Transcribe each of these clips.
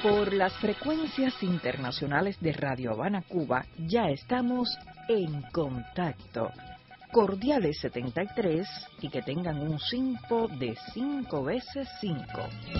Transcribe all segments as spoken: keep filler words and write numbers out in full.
Por las frecuencias internacionales de Radio Habana, Cuba, ya estamos en contacto. Cordiales setenta y tres y que tengan un simpo de cinco veces cinco.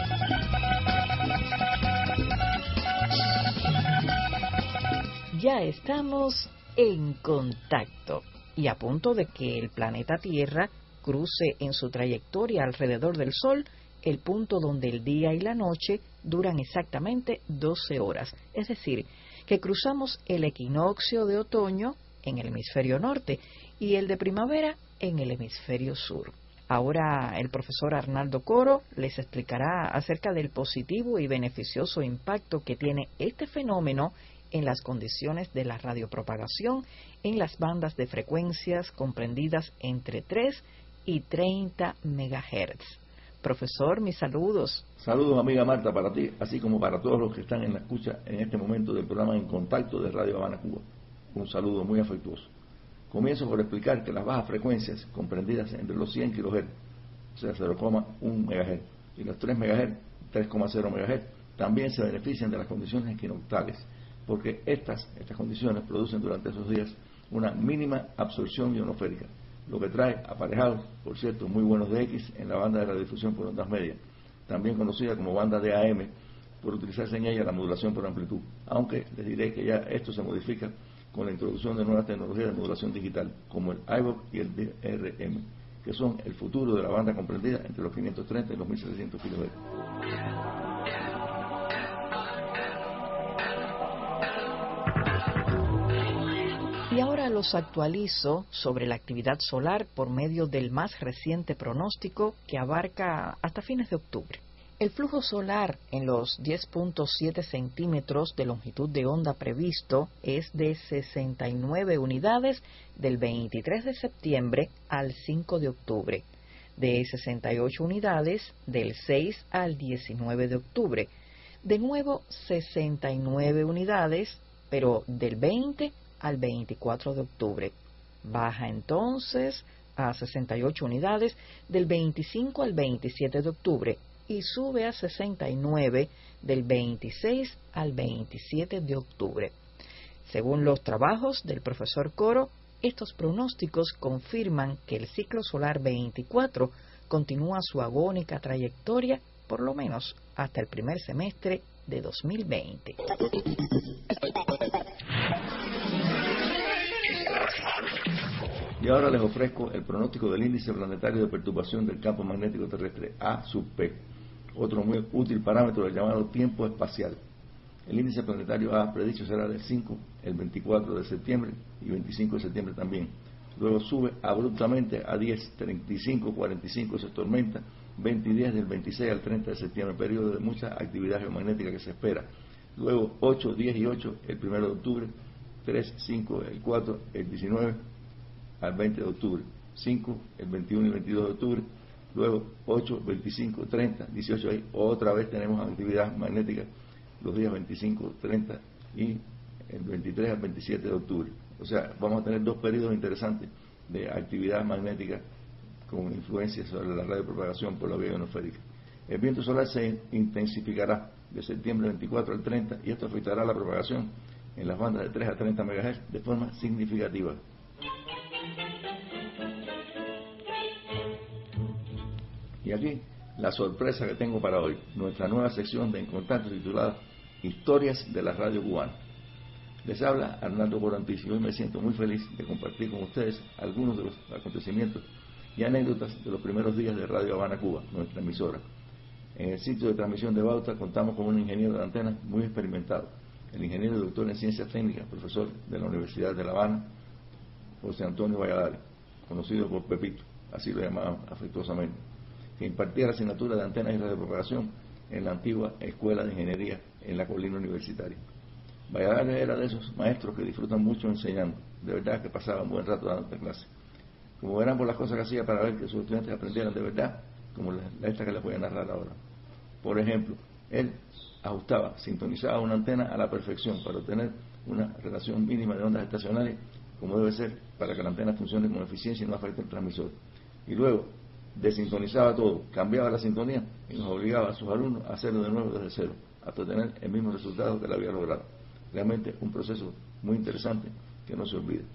Ya estamos en contacto y a punto de que el planeta Tierra cruce en su trayectoria alrededor del Sol el punto donde el día y la noche duran exactamente doce horas. Es decir, que cruzamos el equinoccio de otoño en el hemisferio norte y el de primavera en el hemisferio sur. Ahora el profesor Arnaldo Coro les explicará acerca del positivo y beneficioso impacto que tiene este fenómeno en las condiciones de la radiopropagación en las bandas de frecuencias comprendidas entre tres y treinta megahertz. Profesor, mis saludos. Saludos, amiga Marta, para ti, así como para todos los que están en la escucha en este momento del programa En Contacto de Radio Habana, Cuba. Un saludo muy afectuoso. Comienzo por explicar que las bajas frecuencias, comprendidas entre los cien kilohertz, o sea, cero coma uno megahertz, y los tres megahertz, tres coma cero megahertz, también se benefician de las condiciones equinoctales, porque estas, estas condiciones producen durante esos días una mínima absorción ionosférica, lo que trae aparejados, por cierto, muy buenos de X en la banda de radiodifusión por ondas medias, también conocida como banda de A M, por utilizarse en ella la modulación por amplitud, aunque les diré que ya esto se modifica con la introducción de nuevas tecnologías de modulación digital, como el I V O C y el D R M, que son el futuro de la banda comprendida entre los quinientos treinta y los mil setecientos kilohertz. Y ahora los actualizo sobre la actividad solar por medio del más reciente pronóstico que abarca hasta fines de octubre. El flujo solar en los diez punto siete centímetros de longitud de onda previsto es de sesenta y nueve unidades del veintitrés de septiembre al cinco de octubre, de sesenta y ocho unidades del seis al diecinueve de octubre, de nuevo sesenta y nueve unidades, pero del veinte al veinticuatro de octubre. Baja entonces a sesenta y ocho unidades del veinticinco al veintisiete de octubre y sube a sesenta y nueve del veintiséis al veintisiete de octubre. Según los trabajos del profesor Coro, estos pronósticos confirman que el ciclo solar veinticuatro continúa su agónica trayectoria por lo menos hasta el primer semestre de dos mil veinte. Y ahora les ofrezco el pronóstico del índice planetario de perturbación del campo magnético terrestre, A sub P, otro muy útil parámetro del llamado tiempo espacial. El índice planetario A predicho será del cinco, el veinticuatro de septiembre y veinticinco de septiembre también. Luego sube abruptamente a diez, treinta y cinco, cuarenta y cinco, eso es tormenta, veinte y diez del veintiséis al treinta de septiembre, periodo de mucha actividad geomagnética que se espera. Luego ocho, diez y ocho el primero de octubre, tres, cinco, el cuatro, el diecinueve al veinte de octubre, cinco, el veintiuno y veintidós de octubre, luego ocho, veinticinco, treinta, dieciocho, ahí otra vez tenemos actividad magnética los días veinticinco, treinta y el veintitrés al veintisiete de octubre. O sea, vamos a tener dos periodos interesantes de actividad magnética con influencia sobre la radiopropagación por la vía ionosférica. El viento solar se intensificará de septiembre veinticuatro al treinta y esto afectará la propagación en las bandas de tres a treinta megahertz de forma significativa. Y aquí la sorpresa que tengo para hoy, nuestra nueva sección de En Contacto titulada Historias de la Radio Cubana. Les habla Arnaldo Corantis y hoy me siento muy feliz de compartir con ustedes algunos de los acontecimientos y anécdotas de los primeros días de Radio Habana, Cuba, nuestra emisora. En el sitio de transmisión de Bauta contamos con un ingeniero de antenas muy experimentado, el ingeniero doctor en Ciencias Técnicas, profesor de la Universidad de La Habana, José Antonio Valladares, conocido por Pepito, así lo llamaban afectuosamente, que impartía la asignatura de antenas y radiopropagación en la antigua Escuela de Ingeniería en la Colina Universitaria. Valladares era de esos maestros que disfrutan mucho enseñando, de verdad que pasaba un buen rato dando clase. Como verán por las cosas que hacía para ver que sus estudiantes aprendieran de verdad, como la, la esta que les voy a narrar ahora. Por ejemplo, él ajustaba, sintonizaba una antena a la perfección para obtener una relación mínima de ondas estacionarias como debe ser para que la antena funcione con eficiencia y no afecte el transmisor. Y luego desintonizaba todo, cambiaba la sintonía y nos obligaba a sus alumnos a hacerlo de nuevo desde cero. hasta tener el mismo resultado que la había logrado. Realmente un proceso muy interesante que no se olvide.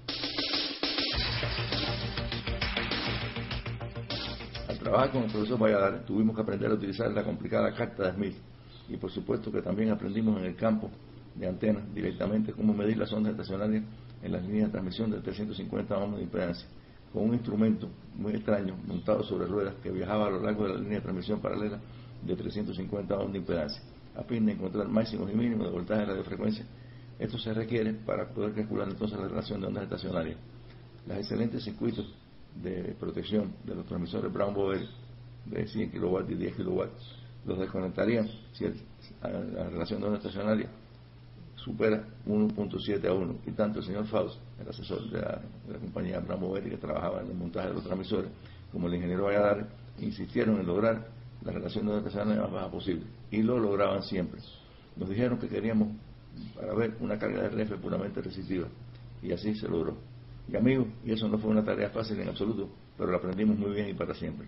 Al trabajar con el profesor Valladares tuvimos que aprender a utilizar la complicada carta de Smith, y por supuesto que también aprendimos en el campo de antenas directamente cómo medir las ondas estacionarias en las líneas de transmisión de trescientos cincuenta ohms de impedancia, con un instrumento muy extraño montado sobre ruedas que viajaba a lo largo de la línea de transmisión paralela de trescientos cincuenta ohms de impedancia, a fin de encontrar máximos y mínimos de voltaje de radiofrecuencia. Esto se requiere para poder calcular entonces la relación de ondas estacionarias. Los excelentes circuitos de protección de los transmisores Brown-Boveri de cien kilowatts y diez kilowatts los desconectarían si el, la relación de ondas estacionarias supera uno punto siete a uno, y tanto el señor Faust, el asesor de la, de la compañía Brown-Boveri que trabajaba en el montaje de los transmisores, como el ingeniero Valladares, insistieron en lograr la relación de ondas estacionarias más baja posible, y lo lograban siempre. Nos dijeron que queríamos para ver una carga de R F puramente resistiva, y así se logró. Y amigos, y eso no fue una tarea fácil en absoluto, pero lo aprendimos muy bien y para siempre.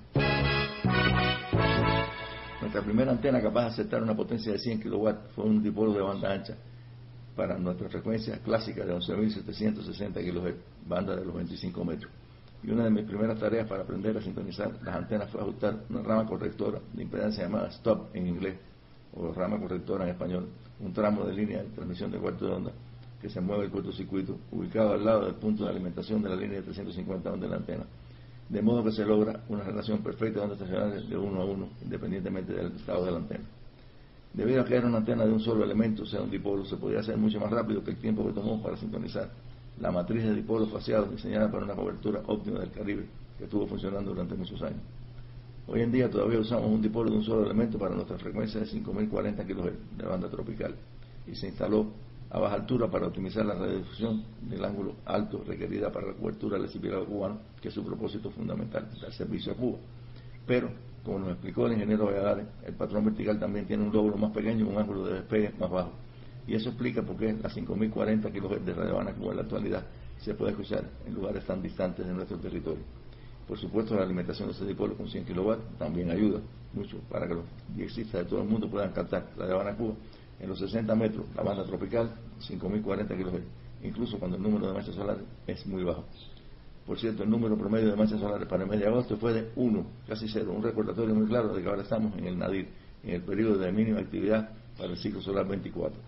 Nuestra primera antena capaz de aceptar una potencia de cien kilowatts fue un dipolo de banda ancha para nuestra frecuencia clásica de once mil setecientos sesenta kilohertz, banda de los veinticinco metros. Y una de mis primeras tareas para aprender a sintonizar las antenas fue ajustar una rama correctora de impedancia llamada stop en inglés, o rama correctora en español, un tramo de línea de transmisión de cuarto de onda que se mueve el cortocircuito, ubicado al lado del punto de alimentación de la línea de trescientos cincuenta ohms de la antena, de modo que se logra una relación perfecta de ondas estacionarias de uno a uno, independientemente del estado de la antena. Debido a que era una antena de un solo elemento, o sea, un dipolo, se podía hacer mucho más rápido que el tiempo que tomó para sintonizar la matriz de dipolos faseados diseñada para una cobertura óptima del Caribe, que estuvo funcionando durante muchos años. Hoy en día todavía usamos un dipolo de un solo elemento para nuestra frecuencia de cinco mil cuarenta kilohertz de la banda tropical, y se instaló a baja altura para optimizar la radiodifusión del ángulo alto requerida para la cobertura del archipiélago cubano, que es su propósito fundamental, dar servicio a Cuba. Pero, como nos explicó el ingeniero Valladares, el patrón vertical también tiene un lóbulo más pequeño y un ángulo de despegue más bajo. Y eso explica por qué las cinco mil cuarenta kilohertz de Radio Habana Cuba en la actualidad se puede escuchar en lugares tan distantes de nuestro territorio. Por supuesto, la alimentación de ese dipolo con cien kilowatts también ayuda mucho para que los diexistas de todo el mundo puedan captar Radio Habana Cuba en los sesenta metros, la banda tropical, cinco mil cuarenta kilohertz, incluso cuando el número de manchas solares es muy bajo. Por cierto, el número promedio de manchas solares para el mes de agosto fue de uno, casi cero, un recordatorio muy claro de que ahora estamos en el nadir, en el periodo de mínima actividad para el ciclo solar veinticuatro.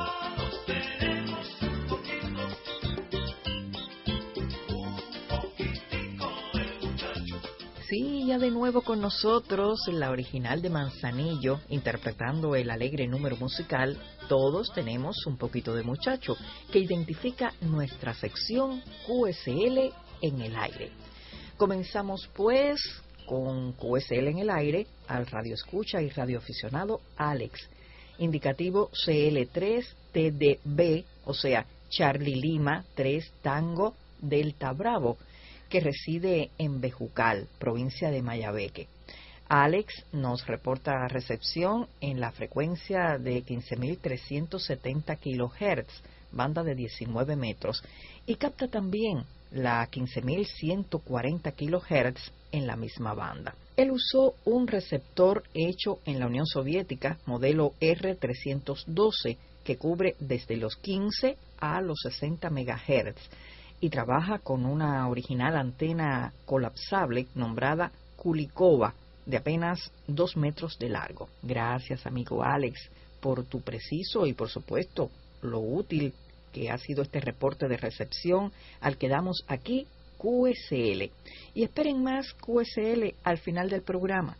Sí, ya de nuevo con nosotros la original de Manzanillo, interpretando el alegre número musical Todos tenemos un poquito de muchacho, que identifica nuestra sección Q S L en el aire. Comenzamos pues con Q S L en el aire al radioescucha y radioaficionado Alex, indicativo C L tres T D B, o sea, Charlie Lima tres Tango Delta Bravo, que reside en Bejucal, provincia de Mayabeque. Alex nos reporta recepción en la frecuencia de quince mil trescientos setenta kilohertz, banda de diecinueve metros, y capta también la quince mil ciento cuarenta kilohertz en la misma banda. Él usó un receptor hecho en la Unión Soviética, modelo R trescientos doce, que cubre desde los quince a los sesenta megahertz, y trabaja con una original antena colapsable nombrada Kulikova, de apenas dos metros de largo. Gracias, amigo Alex, por tu preciso y, por supuesto, lo útil que ha sido este reporte de recepción al que damos aquí Q S L. Y esperen más Q S L al final del programa.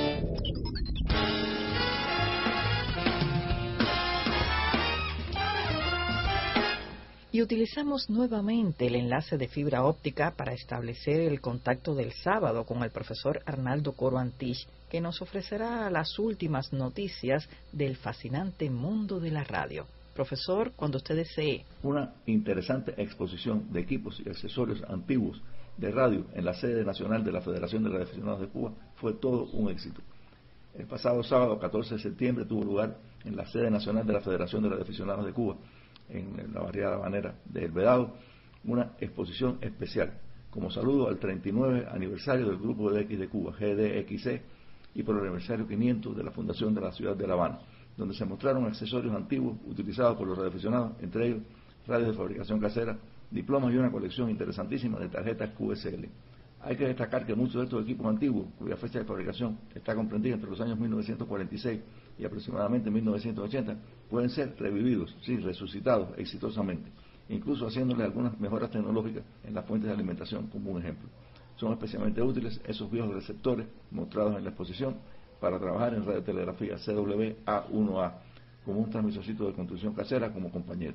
Y utilizamos nuevamente el enlace de fibra óptica para establecer el contacto del sábado con el profesor Arnaldo Coro Antich, que nos ofrecerá las últimas noticias del fascinante mundo de la radio. Profesor, cuando usted desee. Una interesante exposición de equipos y accesorios antiguos de radio en la sede nacional de la Federación de Radioaficionados de Cuba fue todo un éxito. El pasado sábado, catorce de septiembre, tuvo lugar en la sede nacional de la Federación de Radioaficionados de Cuba, en la barriada habanera de El Vedado, una exposición especial como saludo al treinta y nueve aniversario del Grupo D X de Cuba, G D X C, y por el aniversario quinientos de la fundación de la ciudad de La Habana, donde se mostraron accesorios antiguos utilizados por los radioaficionados, entre ellos radios de fabricación casera, diplomas y una colección interesantísima de tarjetas Q S L. Hay que destacar que muchos de estos equipos antiguos, cuya fecha de fabricación está comprendida entre los años mil novecientos cuarenta y seis y aproximadamente mil novecientos ochenta, pueden ser revividos, sí, resucitados exitosamente, incluso haciéndole algunas mejoras tecnológicas en las fuentes de alimentación, como un ejemplo. Son especialmente útiles esos viejos receptores mostrados en la exposición para trabajar en radiotelegrafía C W A uno A, como un transmisorcito de construcción casera como compañero.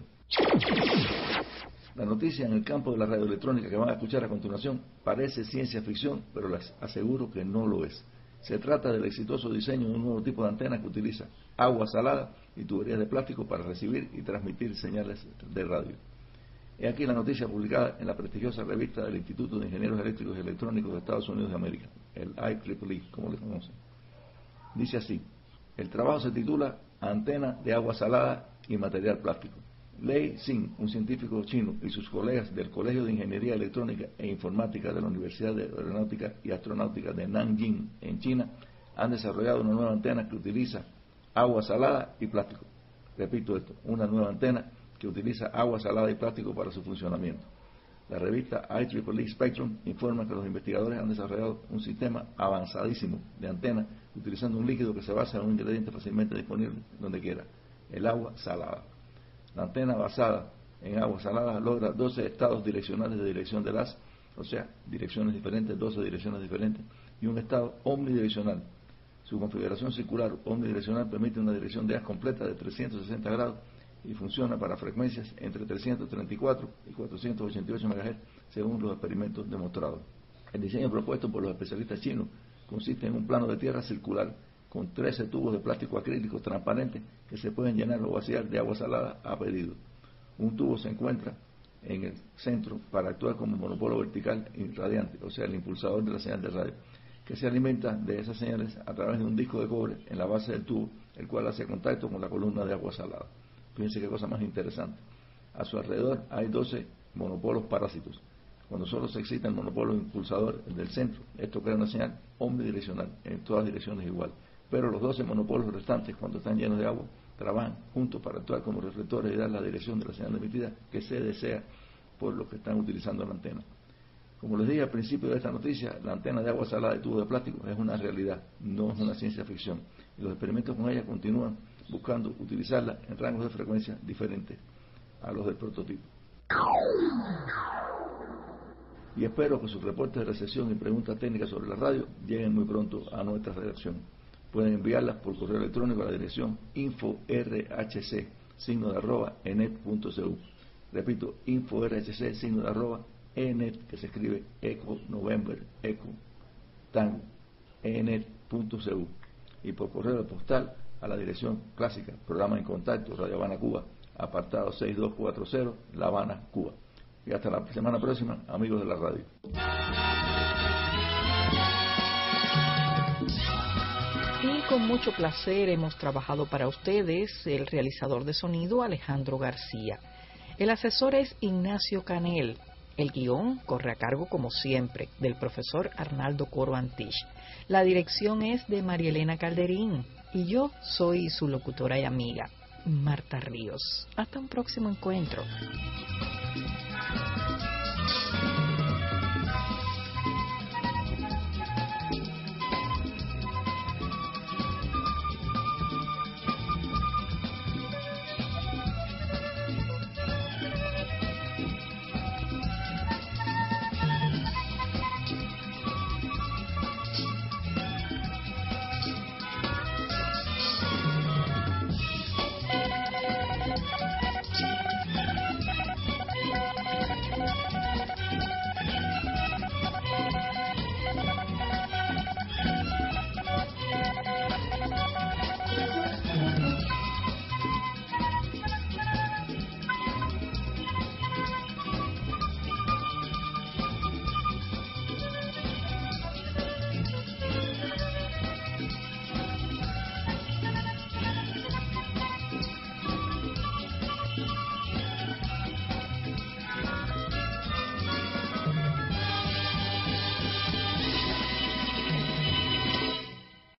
La noticia en el campo de la radioelectrónica que van a escuchar a continuación parece ciencia ficción, pero les aseguro que no lo es. Se trata del exitoso diseño de un nuevo tipo de antena que utiliza agua salada y tuberías de plástico para recibir y transmitir señales de radio. He aquí la noticia publicada en la prestigiosa revista del Instituto de Ingenieros Eléctricos y Electrónicos de Estados Unidos de América, el I triple E, como le conocen. Dice así: el trabajo se titula Antena de agua salada y material plástico. Lei Xin, un científico chino, y sus colegas del Colegio de Ingeniería Electrónica e Informática de la Universidad de Aeronáutica y Astronáutica de Nanjing, en China, han desarrollado una nueva antena que utiliza agua salada y plástico. Repito esto, una nueva antena que utiliza agua salada y plástico para su funcionamiento. La revista I triple E Spectrum informa que los investigadores han desarrollado un sistema avanzadísimo de antena utilizando un líquido que se basa en un ingrediente fácilmente disponible donde quiera, el agua salada. La antena basada en agua salada logra doce estados direccionales de dirección del haz, o sea, direcciones diferentes, doce direcciones diferentes, y un estado omnidireccional. Su configuración circular omnidireccional permite una dirección de haz completa de trescientos sesenta grados y funciona para frecuencias entre trescientos treinta y cuatro y cuatrocientos ochenta y ocho megahertz, según los experimentos demostrados. El diseño propuesto por los especialistas chinos consiste en un plano de tierra circular con trece tubos de plástico acrílico transparente que se pueden llenar o vaciar de agua salada a pedido. Un tubo se encuentra en el centro para actuar como monopolo vertical irradiante, o sea, el impulsador de la señal de radio, que se alimenta de esas señales a través de un disco de cobre en la base del tubo, el cual hace contacto con la columna de agua salada. Fíjense qué cosa más interesante. A su alrededor hay doce monopolos parásitos. Cuando solo se excita el monopolo impulsador, el del centro, esto crea una señal omnidireccional, en todas direcciones igual. Pero los doce monopolos restantes, cuando están llenos de agua, trabajan juntos para actuar como reflectores y dar la dirección de la señal emitida que se desea por los que están utilizando la antena. Como les dije al principio de esta noticia, la antena de agua salada y tubo de plástico es una realidad, no es una ciencia ficción. Y los experimentos con ella continúan buscando utilizarla en rangos de frecuencia diferentes a los del prototipo. Y espero que sus reportes de recepción y preguntas técnicas sobre la radio lleguen muy pronto a nuestra redacción. Pueden enviarlas por correo electrónico a la dirección info-rhc, signo de arroba, enet punto c u. Repito, info-rhc, signo de arroba, enet, que se escribe Eco, November, Eco, Tango, enet punto c u. Y por correo postal a la dirección clásica, programa en contacto, Radio Habana, Cuba, apartado seis dos cuatro cero, La Habana, Cuba. Y hasta la semana próxima, amigos de la radio. Y con mucho placer hemos trabajado para ustedes el realizador de sonido Alejandro García. El asesor es Ignacio Canel. El guión corre a cargo, como siempre, del profesor Arnaldo Coro Antich. La dirección es de María Elena Calderín. Y yo soy su locutora y amiga, Marta Ríos. Hasta un próximo encuentro.